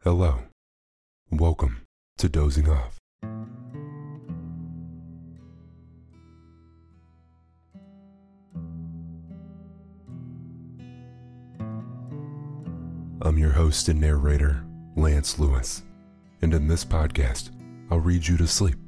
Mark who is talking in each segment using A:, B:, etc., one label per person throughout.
A: Hello. Welcome to Dozing Off. I'm your host and narrator, Lance Lewis, and in this podcast, I'll read you to sleep.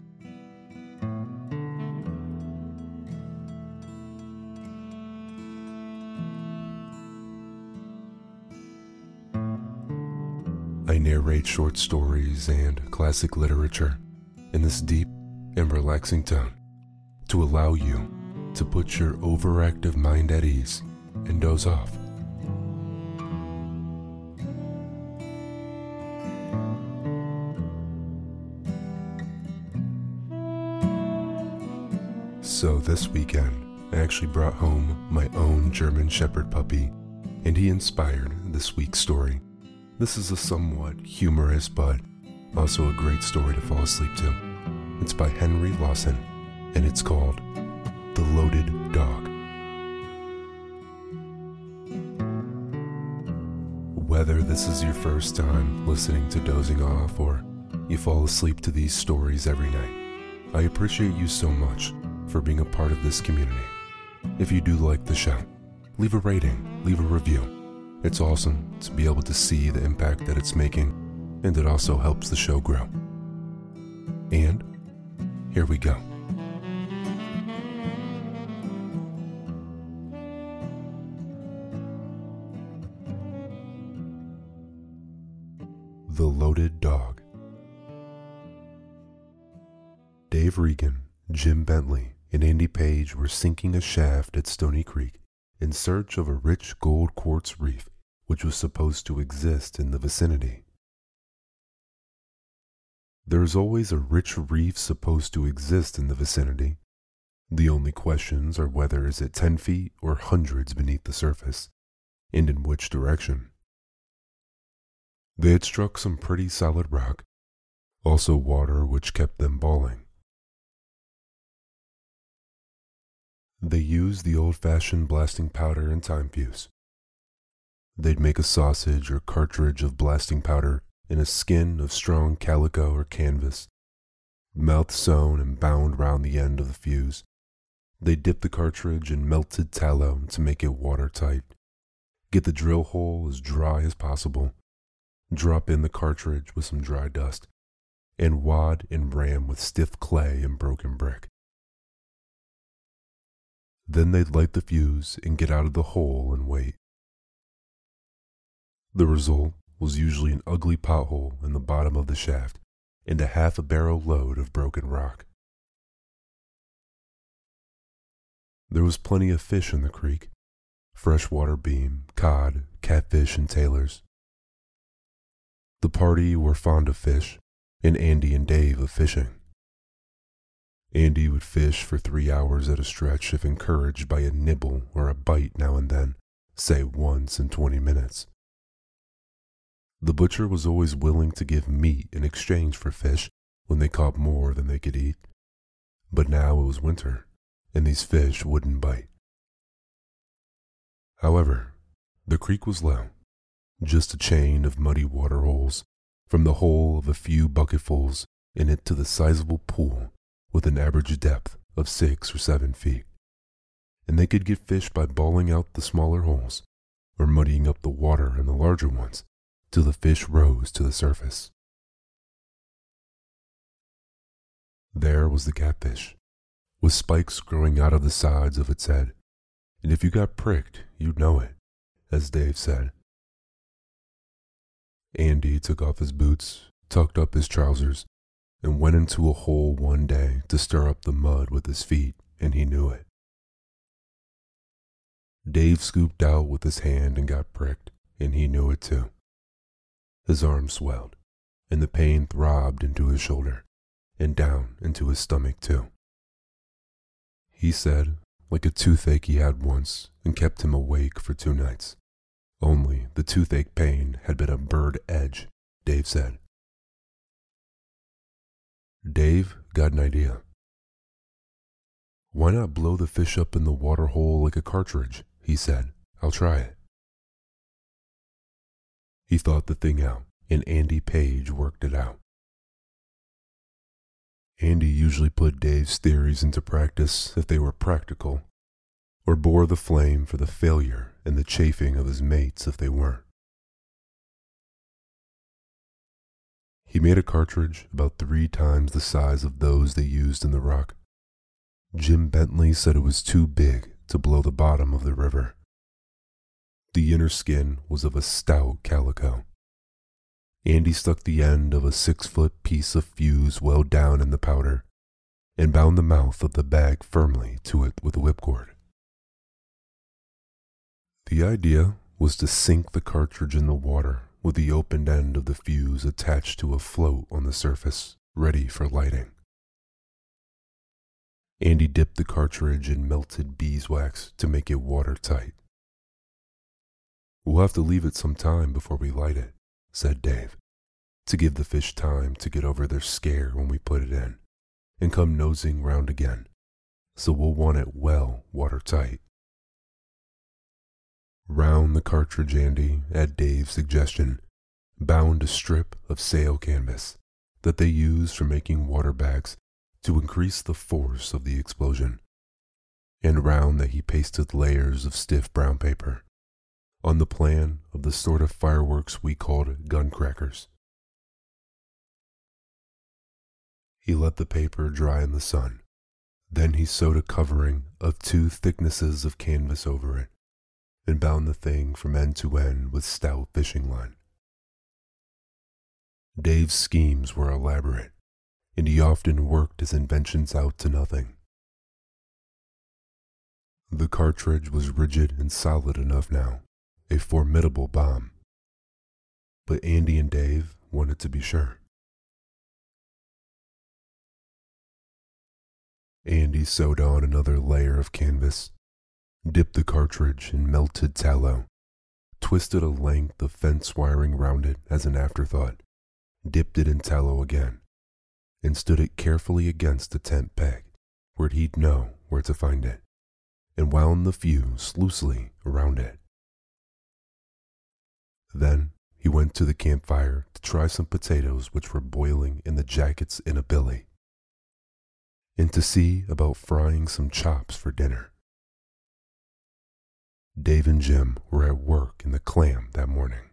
A: I narrate short stories and classic literature in this deep and relaxing tone to allow you to put your overactive mind at ease and doze off. So this weekend, I actually brought home my own German Shepherd puppy, and he inspired this week's story. This is a somewhat humorous but also a great story to fall asleep to. It's by Henry Lawson, and it's called The Loaded Dog. Whether this is your first time listening to Dozing Off or you fall asleep to these stories every night, I appreciate you so much for being a part of this community. If you do like the show, leave a rating, leave a review. It's awesome to be able to see the impact that it's making, and it also helps the show grow. And here we go. The Loaded Dog. Dave Regan, Jim Bentley, and Andy Page were sinking a shaft at Stony Creek in search of a rich gold quartz reef which was supposed to exist in the vicinity. There is always a rich reef supposed to exist in the vicinity. The only questions are whether is it 10 feet or hundreds beneath the surface, and in which direction. They had struck some pretty solid rock, also water which kept them bawling. They used the old-fashioned blasting powder and time fuse. They'd make a sausage or cartridge of blasting powder in a skin of strong calico or canvas, mouth sewn and bound round the end of the fuse. They'd dip the cartridge in melted tallow to make it watertight, get the drill hole as dry as possible, drop in the cartridge with some dry dust, and wad and ram with stiff clay and broken brick. Then they'd light the fuse and get out of the hole and wait. The result was usually an ugly pothole in the bottom of the shaft and a half a barrel load of broken rock. There was plenty of fish in the creek, freshwater beam, cod, catfish, and tailors. The party were fond of fish, and Andy and Dave of fishing. Andy would fish for 3 hours at a stretch if encouraged by a nibble or a bite now and then, say once in 20 minutes. The butcher was always willing to give meat in exchange for fish when they caught more than they could eat. But now it was winter, and these fish wouldn't bite. However, the creek was low, just a chain of muddy water holes, from the hole of a few bucketfuls in it to the sizable pool with an average depth of 6 or 7 feet, and they could get fish by bawling out the smaller holes or muddying up the water in the larger ones till the fish rose to the surface. There was the catfish, with spikes growing out of the sides of its head, and if you got pricked, you'd know it, as Dave said. Andy took off his boots, tucked up his trousers, and went into a hole one day to stir up the mud with his feet, and he knew it. Dave scooped out with his hand and got pricked, and he knew it too. His arm swelled, and the pain throbbed into his shoulder, and down into his stomach too. He said, like a toothache he had once and kept him awake for 2 nights. Only the toothache pain had been a bird edge, Dave said. Dave got an idea. Why not blow the fish up in the water hole like a cartridge? He said. I'll try it. He thought the thing out and Andy Page worked it out. Andy usually put Dave's theories into practice if they were practical, or bore the flame for the failure and the chafing of his mates if they weren't. He made a cartridge about 3 times the size of those they used in the Rock. Jim Bentley said it was too big to blow the bottom of the river. The inner skin was of a stout calico. Andy stuck the end of a 6-foot piece of fuse well down in the powder and bound the mouth of the bag firmly to it with a whipcord. The idea was to sink the cartridge in the water with the opened end of the fuse attached to a float on the surface, ready for lighting. Andy dipped the cartridge in melted beeswax to make it watertight. "We'll have to leave it some time before we light it," said Dave, "to give the fish time to get over their scare when we put it in, and come nosing round again, so we'll want it well watertight." Round the cartridge Andy, at Dave's suggestion, bound a strip of sail canvas that they used for making water bags to increase the force of the explosion, and round that he pasted layers of stiff brown paper, on the plan of the sort of fireworks we called gun crackers. He let the paper dry in the sun. Then he sewed a covering of 2 thicknesses of canvas over it, and bound the thing from end to end with stout fishing line. Dave's schemes were elaborate, and he often worked his inventions out to nothing. The cartridge was rigid and solid enough now, a formidable bomb. But Andy and Dave wanted to be sure. Andy sewed on another layer of canvas, dipped the cartridge in melted tallow, twisted a length of fence wiring round it as an afterthought, dipped it in tallow again, and stood it carefully against the tent peg where he'd know where to find it, and wound the fuse loosely around it. Then he went to the campfire to try some potatoes which were boiling in the jackets in a billy, and to see about frying some chops for dinner. Dave and Jim were at work in the clam that morning.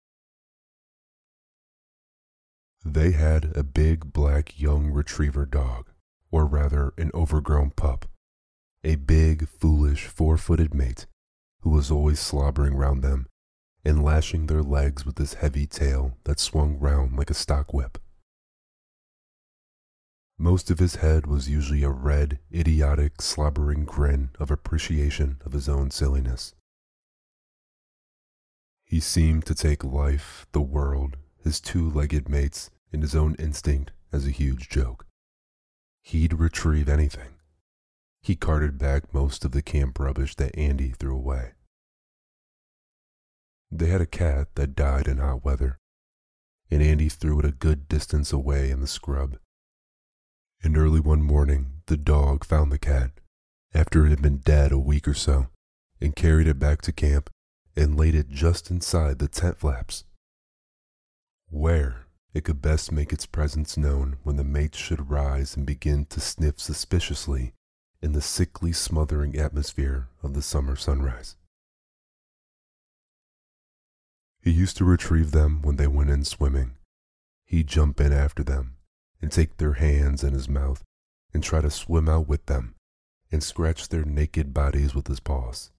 A: They had a big black young retriever dog, or rather an overgrown pup, a big, foolish, 4-footed mate who was always slobbering round them and lashing their legs with his heavy tail that swung round like a stock whip. Most of his head was usually a red, idiotic, slobbering grin of appreciation of his own silliness. He seemed to take life, the world, his 2-legged mates, and his own instinct as a huge joke. He'd retrieve anything. He carted back most of the camp rubbish that Andy threw away. They had a cat that died in hot weather, and Andy threw it a good distance away in the scrub. And early one morning, the dog found the cat, after it had been dead a week or so, and carried it back to camp and laid it just inside the tent flaps, where it could best make its presence known when the mates should rise and begin to sniff suspiciously in the sickly smothering atmosphere of the summer sunrise. He used to retrieve them when they went in swimming. He'd jump in after them and take their hands in his mouth and try to swim out with them and scratch their naked bodies with his paws.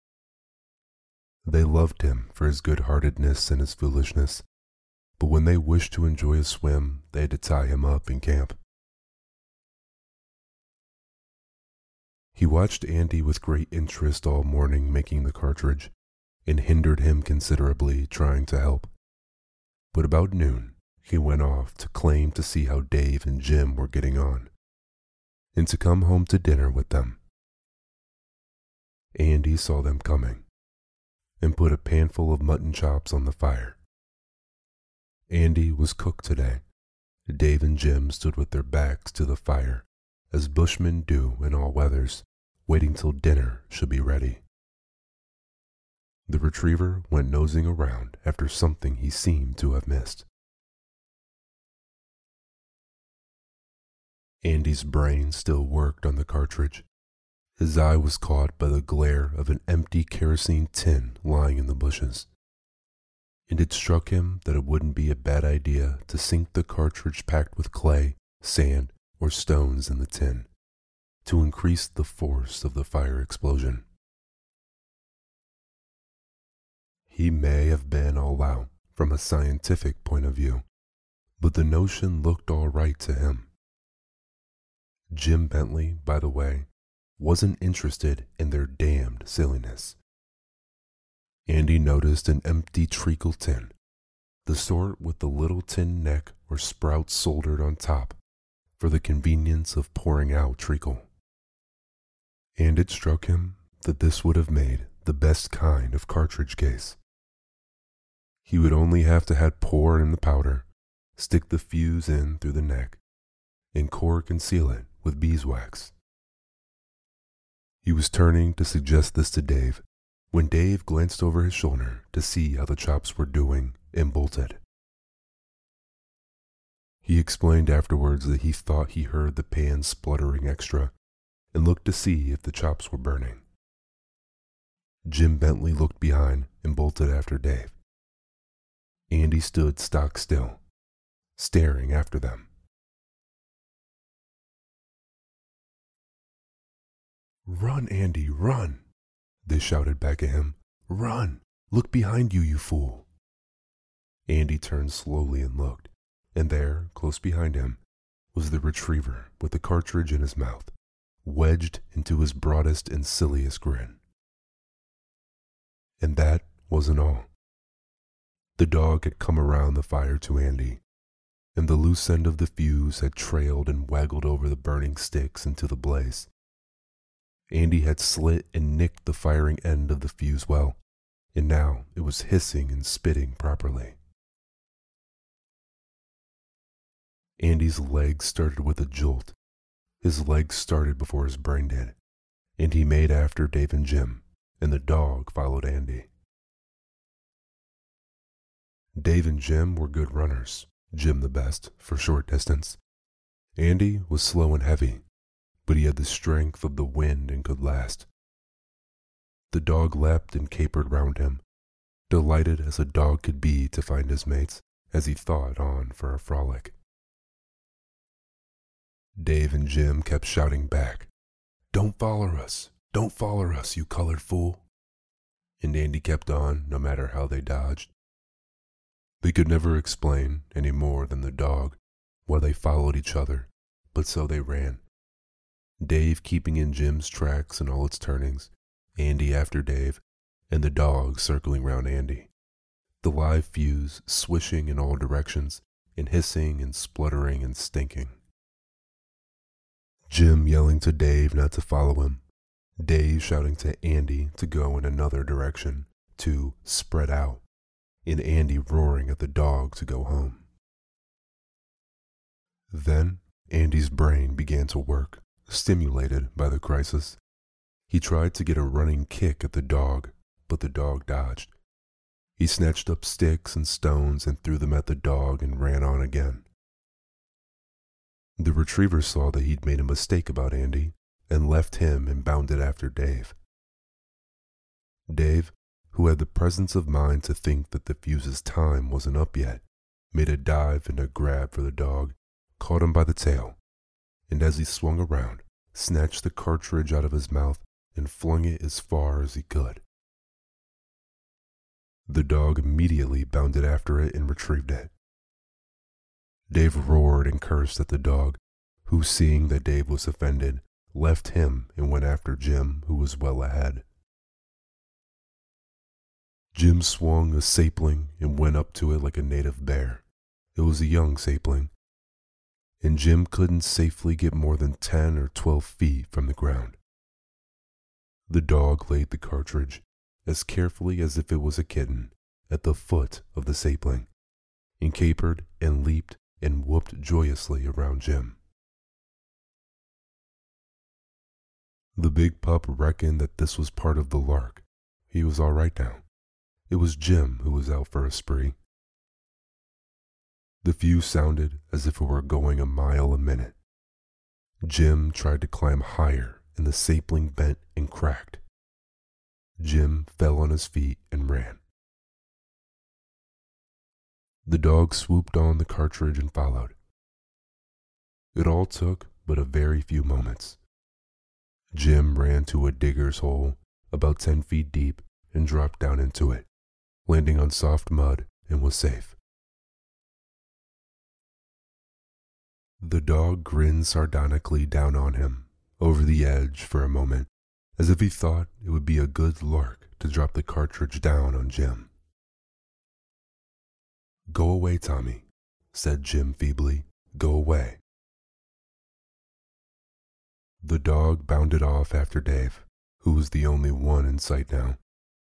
A: They loved him for his good-heartedness and his foolishness, but when they wished to enjoy a swim, they had to tie him up in camp. He watched Andy with great interest all morning making the cartridge, and hindered him considerably trying to help. But about noon, he went off to claim to see how Dave and Jim were getting on, and to come home to dinner with them. Andy saw them coming, and put a panful of mutton chops on the fire. Andy was cook today. Dave and Jim stood with their backs to the fire, as bushmen do in all weathers, waiting till dinner should be ready. The retriever went nosing around after something he seemed to have missed. Andy's brain still worked on the cartridge. His eye was caught by the glare of an empty kerosene tin lying in the bushes, and it struck him that it wouldn't be a bad idea to sink the cartridge packed with clay, sand, or stones in the tin to increase the force of the fire explosion. He may have been all out from a scientific point of view, but the notion looked all right to him. Jim Bentley, by the way, wasn't interested in their damned silliness. Andy noticed an empty treacle tin, the sort with the little tin neck or sprout soldered on top for the convenience of pouring out treacle. And it struck him that this would have made the best kind of cartridge case. He would only have to have pour in the powder, stick the fuse in through the neck, and cork and seal it with beeswax. He was turning to suggest this to Dave when Dave glanced over his shoulder to see how the chops were doing and bolted. He explained afterwards that he thought he heard the pan spluttering extra and looked to see if the chops were burning. Jim Bentley looked behind and bolted after Dave. Andy stood stock still, staring after them. "Run, Andy, run!" they shouted back at him. "Run! Look behind you, you fool!" Andy turned slowly and looked, and there, close behind him, was the retriever with the cartridge in his mouth, wedged into his broadest and silliest grin. And that wasn't all. The dog had come around the fire to Andy, and the loose end of the fuse had trailed and waggled over the burning sticks into the blaze. Andy had slit and nicked the firing end of the fuse well, and now it was hissing and spitting properly. Andy's legs started with a jolt. His legs started before his brain did, and he made after Dave and Jim, and the dog followed Andy. Dave and Jim were good runners, Jim the best for short distance. Andy was slow and heavy, but he had the strength of the wind and could last. The dog leapt and capered round him, delighted as a dog could be to find his mates as he thought on for a frolic. Dave and Jim kept shouting back, "Don't follow us! Don't follow us, you colored fool!" And Andy kept on no matter how they dodged. They could never explain, any more than the dog, why they followed each other, but so they ran. Dave keeping in Jim's tracks in all its turnings, Andy after Dave, and the dog circling round Andy. The live fuse swishing in all directions, and hissing and spluttering and stinking. Jim yelling to Dave not to follow him, Dave shouting to Andy to go in another direction, to spread out, and Andy roaring at the dog to go home. Then Andy's brain began to work, stimulated by the crisis. He tried to get a running kick at the dog, but the dog dodged. He snatched up sticks and stones and threw them at the dog and ran on again. The retriever saw that he'd made a mistake about Andy and left him and bounded after Dave. Dave, who had the presence of mind to think that the fuse's time wasn't up yet, made a dive and a grab for the dog, caught him by the tail, and as he swung around, snatched the cartridge out of his mouth and flung it as far as he could. The dog immediately bounded after it and retrieved it. Dave roared and cursed at the dog, who, seeing that Dave was offended, left him and went after Jim, who was well ahead. Jim swung a sapling and went up to it like a native bear. It was a young sapling, and Jim couldn't safely get more than 10 or 12 feet from the ground. The dog laid the cartridge, as carefully as if it was a kitten, at the foot of the sapling, and capered and leaped and whooped joyously around Jim. The big pup reckoned that this was part of the lark. He was all right now, it was Jim who was out for a spree. The fuse sounded as if it were going a mile a minute. Jim tried to climb higher, and the sapling bent and cracked. Jim fell on his feet and ran. The dog swooped on the cartridge and followed. It all took but a very few moments. Jim ran to a digger's hole about 10 feet deep and dropped down into it, landing on soft mud, and was safe. The dog grinned sardonically down on him, over the edge for a moment, as if he thought it would be a good lark to drop the cartridge down on Jim. "Go away, Tommy," said Jim feebly. "Go away." The dog bounded off after Dave, who was the only one in sight now.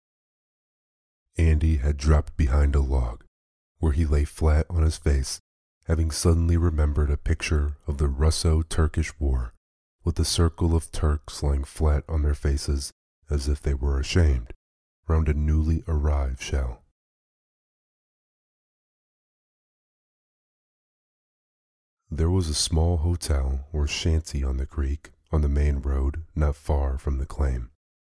A: Andy had dropped behind a log, where he lay flat on his face, having suddenly remembered a picture of the Russo-Turkish War, with a circle of Turks lying flat on their faces as if they were ashamed, round a newly arrived shell. There was a small hotel or shanty on the creek, on the main road, not far from the claim.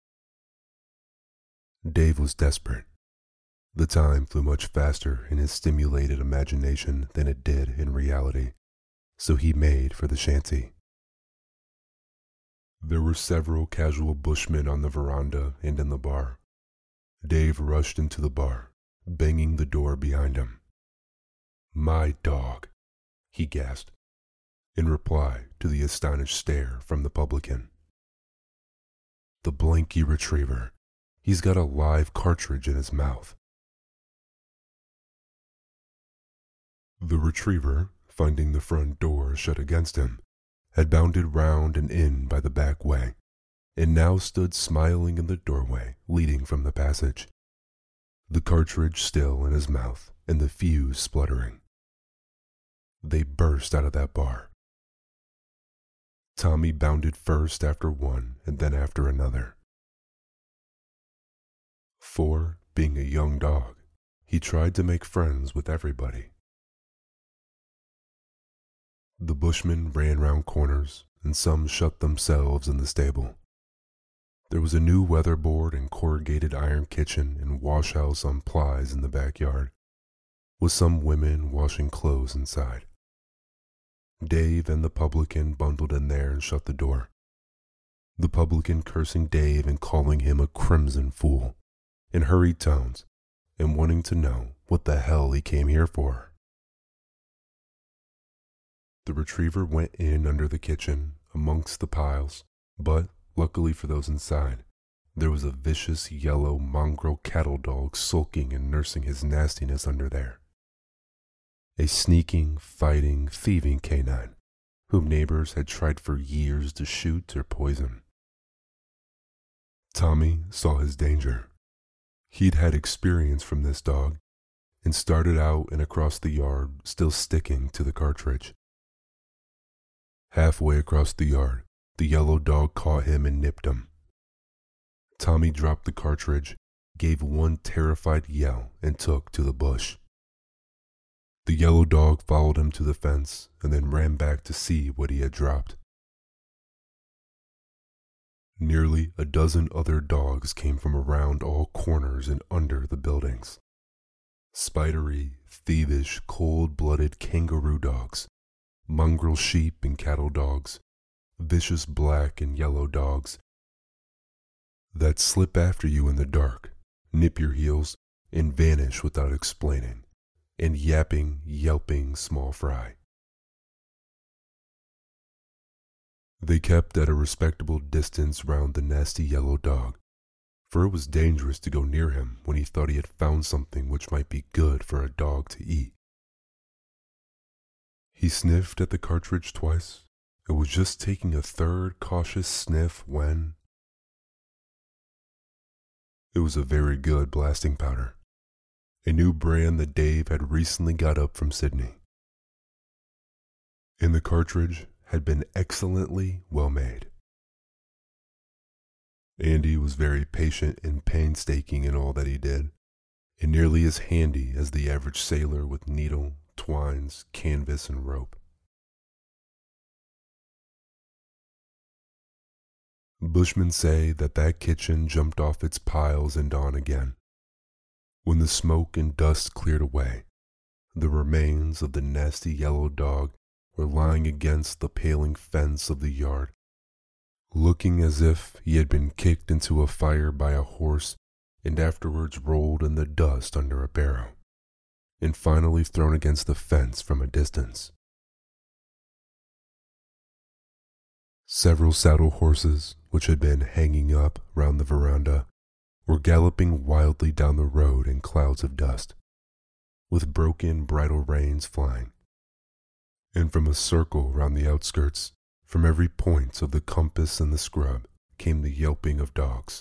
A: Dave was desperate. The time flew much faster in his stimulated imagination than it did in reality, so he made for the shanty. There were several casual bushmen on the veranda and in the bar. Dave rushed into the bar, banging the door behind him. "My dog," he gasped, in reply to the astonished stare from the publican. "The blanky retriever. He's got a live cartridge in his mouth." The retriever, finding the front door shut against him, had bounded round and in by the back way, and now stood smiling in the doorway leading from the passage, the cartridge still in his mouth and the fuse spluttering. They burst out of that bar. Tommy bounded first after one and then after another. For, being a young dog, he tried to make friends with everybody. The bushmen ran round corners, and some shut themselves in the stable. There was a new weatherboard and corrugated iron kitchen and washhouse on plies in the backyard, with some women washing clothes inside. Dave and the publican bundled in there and shut the door, the publican cursing Dave and calling him a crimson fool, in hurried tones, and wanting to know what the hell he came here for. The retriever went in under the kitchen, amongst the piles, but, luckily for those inside, there was a vicious yellow mongrel cattle dog sulking and nursing his nastiness under there. A sneaking, fighting, thieving canine, whom neighbors had tried for years to shoot or poison. Tommy saw his danger. He'd had experience from this dog, and started out and across the yard, still sticking to the cartridge. Halfway across the yard, the yellow dog caught him and nipped him. Tommy dropped the cartridge, gave one terrified yell, and took to the bush. The yellow dog followed him to the fence and then ran back to see what he had dropped. Nearly a dozen other dogs came from around all corners and under the buildings. Spidery, thievish, cold-blooded kangaroo dogs, mongrel sheep and cattle dogs, vicious black and yellow dogs that slip after you in the dark, nip your heels, and vanish without explaining, and yapping, yelping small fry. They kept at a respectable distance round the nasty yellow dog, for it was dangerous to go near him when he thought he had found something which might be good for a dog to eat. He sniffed at the cartridge twice, and was just taking a third cautious sniff when it was a very good blasting powder, a new brand that Dave had recently got up from Sydney. And the cartridge had been excellently well made. Andy was very patient and painstaking in all that he did, and nearly as handy as the average sailor with needle, twines, canvas, and rope. Bushmen say that kitchen jumped off its piles and on again. When the smoke and dust cleared away, the remains of the nasty yellow dog were lying against the paling fence of the yard, looking as if he had been kicked into a fire by a horse and afterwards rolled in the dust under a barrow, and finally thrown against the fence from a distance. Several saddle horses, which had been hanging up round the veranda, were galloping wildly down the road in clouds of dust, with broken bridle reins flying. And from a circle round the outskirts, from every point of the compass in the scrub, came the yelping of dogs.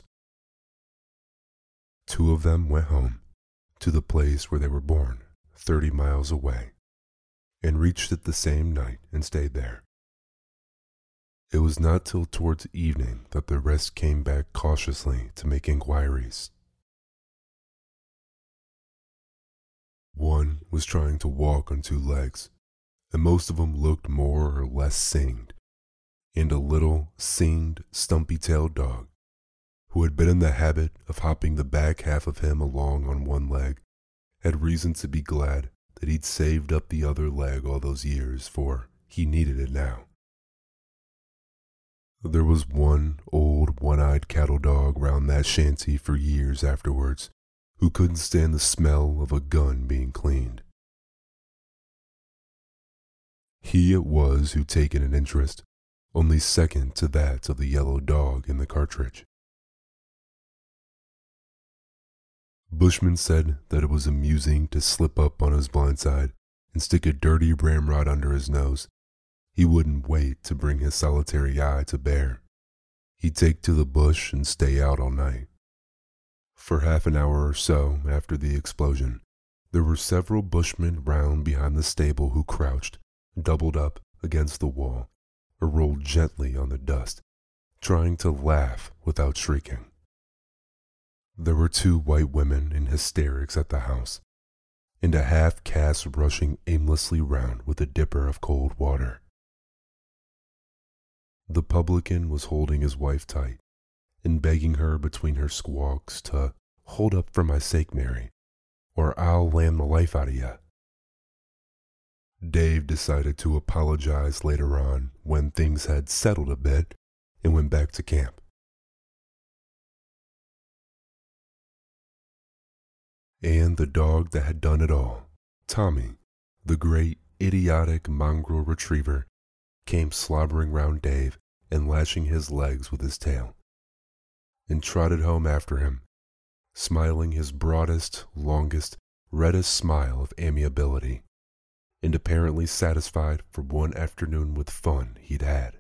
A: 2 of them went home, to the place where they were born, 30 miles away, and reached it the same night and stayed there. It was not till towards evening that the rest came back cautiously to make inquiries. One was trying to walk on 2 legs, and most of them looked more or less singed, and a little, singed, stumpy-tailed dog, who had been in the habit of hopping the back half of him along on 1 leg, had reason to be glad that he'd saved up the other leg all those years, for he needed it now. There was one old one-eyed cattle dog round that shanty for years afterwards, who couldn't stand the smell of a gun being cleaned. He it was who'd taken an interest, only second to that of the yellow dog in the cartridge. Bushman said that it was amusing to slip up on his blind side and stick a dirty ramrod under his nose. He wouldn't wait to bring his solitary eye to bear. He'd take to the bush and stay out all night. For half an hour or so after the explosion, there were several bushmen round behind the stable who crouched, doubled up against the wall, or rolled gently on the dust, trying to laugh without shrieking. There were 2 white women in hysterics at the house, and a half-caste rushing aimlessly round with a dipper of cold water. The publican was holding his wife tight and begging her between her squawks to hold up for my sake, Mary, or I'll lam the life out of ya. Dave decided to apologize later on when things had settled a bit and went back to camp. And the dog that had done it all, Tommy, the great idiotic mongrel retriever, came slobbering round Dave and lashing his legs with his tail, and trotted home after him, smiling his broadest, longest, reddest smile of amiability, and apparently satisfied for one afternoon with fun he'd had.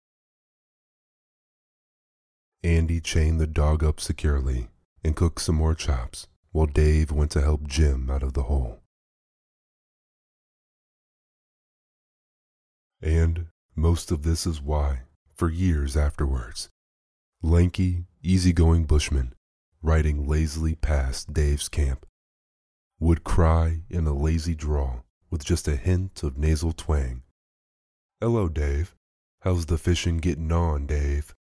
A: Andy chained the dog up securely and cooked some more chops, while Dave went to help Jim out of the hole. And most of this is why, for years afterwards, lanky, easygoing bushmen, riding lazily past Dave's camp, would cry in a lazy drawl with just a hint of nasal twang, "Hello, Dave. How's the fishing getting on, Dave?"